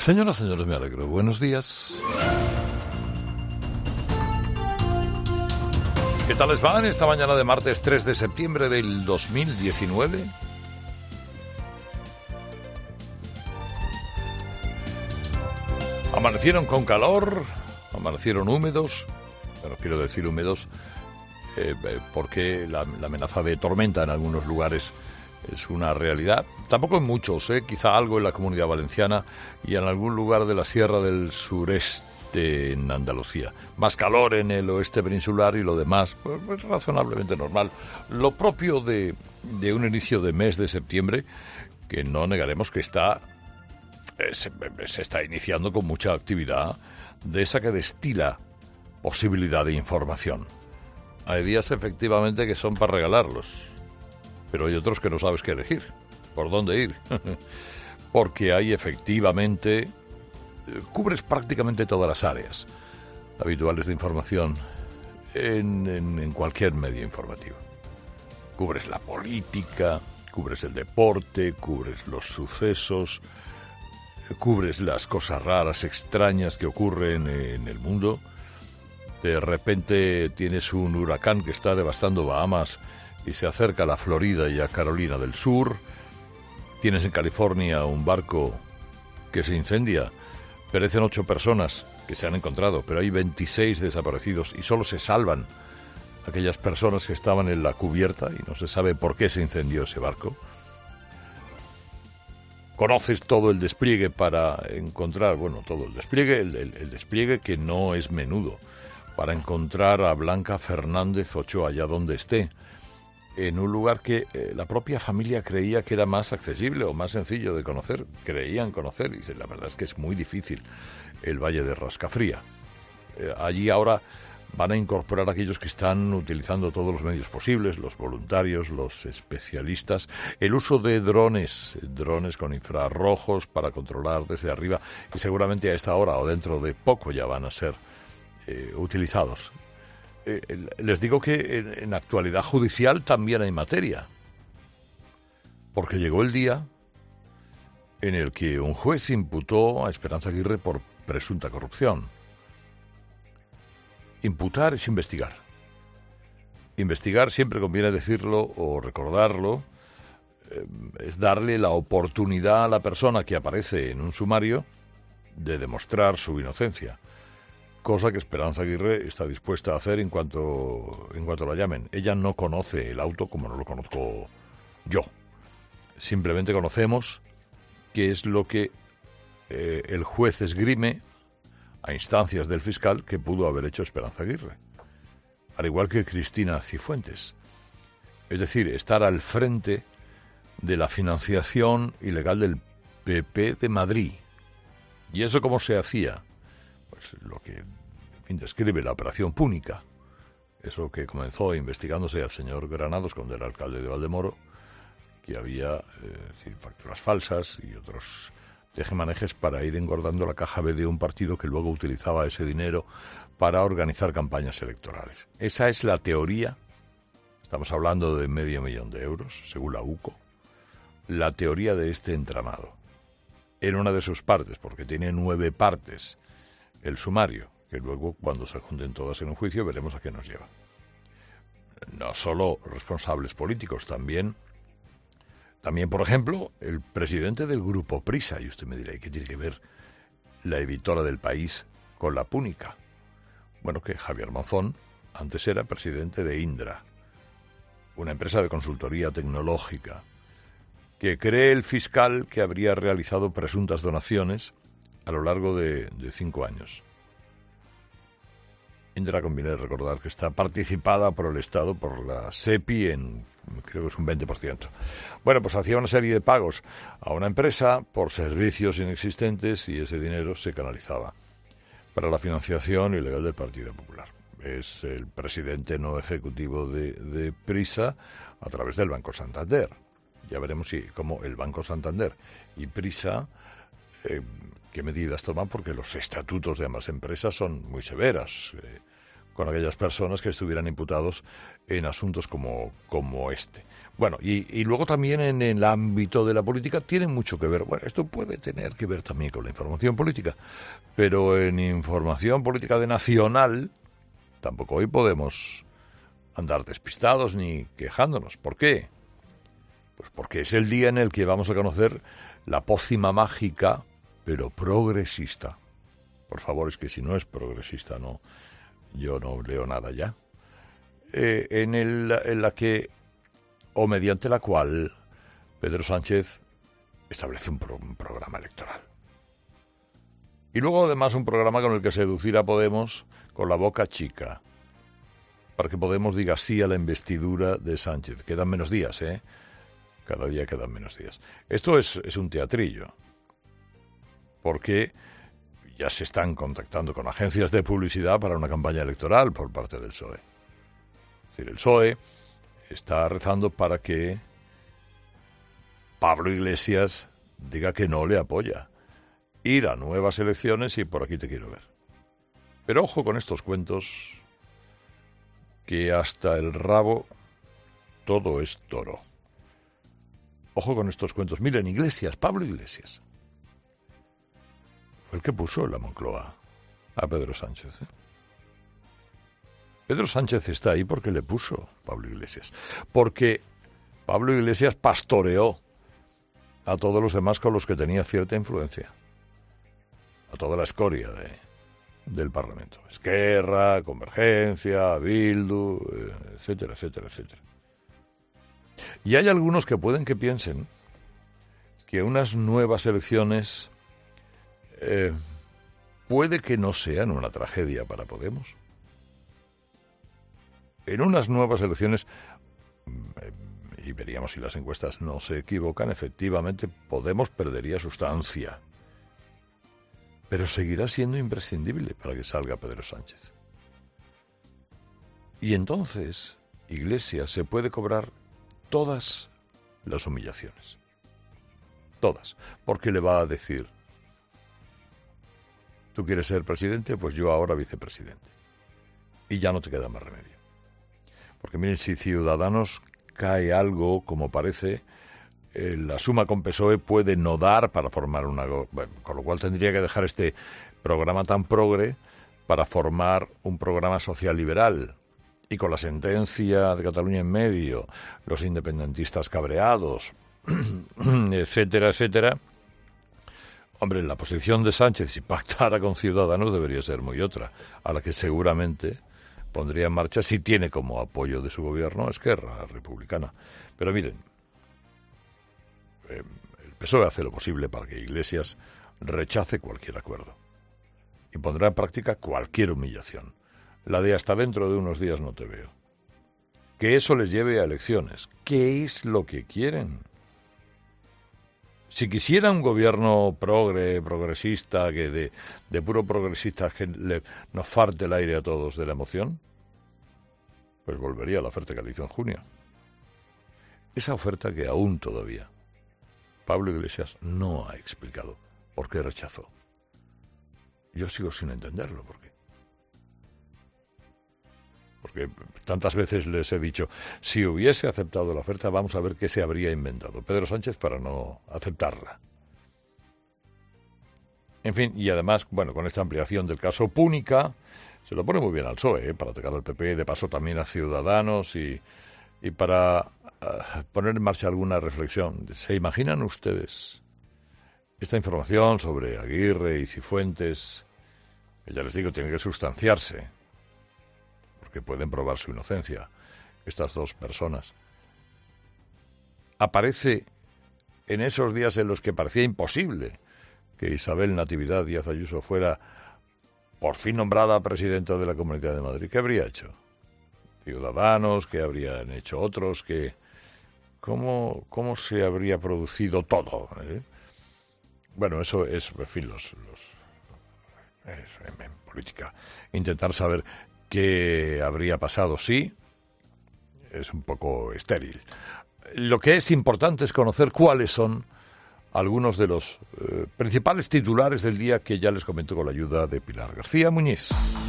Señoras, señores, me alegro. Buenos días. ¿Qué tal les va en esta mañana de martes 3 de septiembre del 2019? Amanecieron con calor, amanecieron húmedos, pero quiero decir húmedos porque la amenaza de tormenta en algunos lugares es una realidad. Tampoco en muchos, quizá algo en la Comunidad Valenciana y en algún lugar de la Sierra del Sureste en Andalucía. Más calor en el oeste peninsular y lo demás, pues razonablemente normal. Lo propio de un inicio de mes de septiembre, que no negaremos que se está iniciando con mucha actividad de esa que destila posibilidad de información. Hay días efectivamente que son para regalarlos, pero hay otros que no sabes qué elegir, por dónde ir, porque hay efectivamente, cubres prácticamente todas las áreas habituales de información en cualquier medio informativo. Cubres la política, cubres el deporte, cubres los sucesos, cubres las cosas raras, extrañas que ocurren en el mundo. De repente tienes un huracán que está devastando Bahamas y se acerca a la Florida y a Carolina del Sur. Tienes en California un barco que se incendia. Perecen 8 personas que se han encontrado, pero hay 26 desaparecidos y solo se salvan aquellas personas que estaban en la cubierta y no se sabe por qué se incendió ese barco. Conoces todo el despliegue para encontrar, todo el despliegue, el despliegue que no es menudo, para encontrar a Blanca Fernández Ochoa allá donde esté, en un lugar que la propia familia creía que era más accesible o más sencillo de conocer, creían conocer, y la verdad es que es muy difícil, el Valle de Rascafría. Allí ahora van a incorporar a aquellos que están utilizando todos los medios posibles, los voluntarios, los especialistas, el uso de drones con infrarrojos para controlar desde arriba, y seguramente a esta hora o dentro de poco ya van a ser utilizados. Les digo que en actualidad judicial también hay materia, porque llegó el día en el que un juez imputó a Esperanza Aguirre por presunta corrupción. Imputar es investigar. Investigar, siempre conviene decirlo o recordarlo, es darle la oportunidad a la persona que aparece en un sumario de demostrar su inocencia. Cosa que Esperanza Aguirre está dispuesta a hacer en cuanto la llamen. Ella no conoce el auto como no lo conozco yo. Simplemente conocemos qué es lo que el juez esgrime a instancias del fiscal que pudo haber hecho Esperanza Aguirre. Al igual que Cristina Cifuentes. Es decir, estar al frente de la financiación ilegal del PP de Madrid. ¿Y eso cómo se hacía? Pues lo que describe la Operación Púnica, eso que comenzó investigándose al señor Granados cuando era alcalde de Valdemoro, que había facturas falsas y otros tejemanejes para ir engordando la caja B de un partido que luego utilizaba ese dinero para organizar campañas electorales. Esa es la teoría, estamos hablando de $500,000 de euros, según la UCO, la teoría de este entramado. En una de sus partes, porque tiene 9 partes, el sumario, que luego cuando se junten todas en un juicio veremos a qué nos lleva. No solo responsables políticos, también, por ejemplo, el presidente del grupo Prisa, y usted me dirá, ¿qué tiene que ver la editora del País con la Púnica? Bueno, que Javier Monzón antes era presidente de Indra, una empresa de consultoría tecnológica, que cree el fiscal que habría realizado presuntas donaciones a lo largo de 5 años. Indra, conviene recordar que está participada por el Estado, por la SEPI, creo que es un 20%. Bueno, pues hacía una serie de pagos a una empresa por servicios inexistentes y ese dinero se canalizaba para la financiación ilegal del Partido Popular. Es el presidente no ejecutivo de Prisa a través del Banco Santander. Ya veremos cómo el Banco Santander y Prisa qué medidas toman, porque los estatutos de ambas empresas son muy severas. con aquellas personas que estuvieran imputados en asuntos como este. Bueno, y luego también en el ámbito de la política tiene mucho que ver. Bueno, esto puede tener que ver también con la información política, pero en información política de nacional tampoco hoy podemos andar despistados ni quejándonos. ¿Por qué? Pues porque es el día en el que vamos a conocer la pócima mágica, pero progresista. Por favor, es que si no es progresista, no, yo no leo nada ya. En la que, o mediante la cual, Pedro Sánchez establece un programa electoral. Y luego además un programa con el que seducir a Podemos con la boca chica, para que Podemos diga sí a la investidura de Sánchez. Quedan menos días, ¿eh? Cada día quedan menos días. Esto es un teatrillo, porque ya se están contactando con agencias de publicidad para una campaña electoral por parte del PSOE. Es decir, el PSOE está rezando para que Pablo Iglesias diga que no le apoya. Ir a nuevas elecciones y por aquí te quiero ver. Pero ojo con estos cuentos, que hasta el rabo todo es toro. Ojo con estos cuentos. Miren, Iglesias, Pablo Iglesias, fue el que puso en la Moncloa a Pedro Sánchez. Pedro Sánchez está ahí porque le puso Pablo Iglesias. Porque Pablo Iglesias pastoreó a todos los demás con los que tenía cierta influencia. A toda la escoria del Parlamento. Esquerra, Convergencia, Bildu, etcétera, etcétera, etcétera. Y hay algunos que pueden que piensen que unas nuevas elecciones puede que no sean una tragedia para Podemos. En unas nuevas elecciones, y veríamos si las encuestas no se equivocan, efectivamente Podemos perdería sustancia, pero seguirá siendo imprescindible para que salga Pedro Sánchez. Y entonces Iglesias se puede cobrar todas las humillaciones. Todas. Porque le va a decir: ¿tú quieres ser presidente? Pues yo ahora vicepresidente. Y ya no te queda más remedio. Porque miren, si Ciudadanos cae algo, como parece, la suma con PSOE puede no dar para formar una... Bueno, con lo cual tendría que dejar este programa tan progre para formar un programa social liberal. Y con la sentencia de Cataluña en medio, los independentistas cabreados, etcétera, etcétera. Hombre, la posición de Sánchez, si pactara con Ciudadanos, debería ser muy otra, a la que seguramente pondría en marcha, si tiene como apoyo de su gobierno, Esquerra Republicana. Pero miren, el PSOE hace lo posible para que Iglesias rechace cualquier acuerdo y pondrá en práctica cualquier humillación. La de hasta dentro de unos días no te veo. Que eso les lleve a elecciones. ¿Qué es lo que quieren? Si quisiera un gobierno progresista, que de puro progresista, que nos farte el aire a todos de la emoción, pues volvería a la oferta que le hizo en junio. Esa oferta que aún todavía Pablo Iglesias no ha explicado por qué rechazó. Yo sigo sin entenderlo, ¿por qué? Porque tantas veces les he dicho, si hubiese aceptado la oferta, vamos a ver qué se habría inventado Pedro Sánchez para no aceptarla. En fin, y además, bueno, con esta ampliación del caso Púnica, se lo pone muy bien al PSOE, para atacar al PP, de paso también a Ciudadanos y para poner en marcha alguna reflexión. ¿Se imaginan ustedes esta información sobre Aguirre y Cifuentes? Que ya les digo, tiene que sustanciarse, que pueden probar su inocencia, estas dos personas. Aparece en esos días en los que parecía imposible que Isabel Natividad Díaz Ayuso fuera por fin nombrada presidenta de la Comunidad de Madrid. ¿Qué habría hecho? Ciudadanos, ¿qué habrían hecho otros? ¿Cómo se habría producido todo? Bueno, eso es, en fin, en política, intentar saber qué habría pasado, sí, es un poco estéril. Lo que es importante es conocer cuáles son algunos de los principales titulares del día, que ya les comento con la ayuda de Pilar García Muñiz.